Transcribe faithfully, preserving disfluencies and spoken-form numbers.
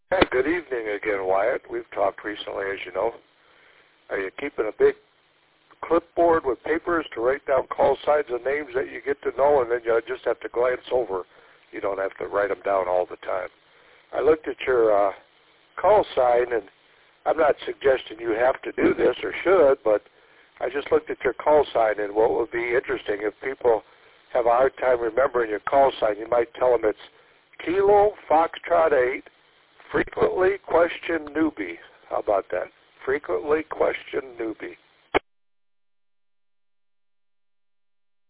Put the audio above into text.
Hey, good evening again, Wyatt. We've talked recently, as you know. Are you keeping a big clipboard with papers to write down call signs and names that you get to know, and then you just have to glance over? You don't have to write them down all the time. I looked at your uh, call sign, and I'm not suggesting you have to do this or should, but I just looked at your call sign, and what would be interesting, if people have a hard time remembering your call sign, you might tell them it's Kilo Foxtrot eight, frequently question newbie. How about that? Frequently question newbie.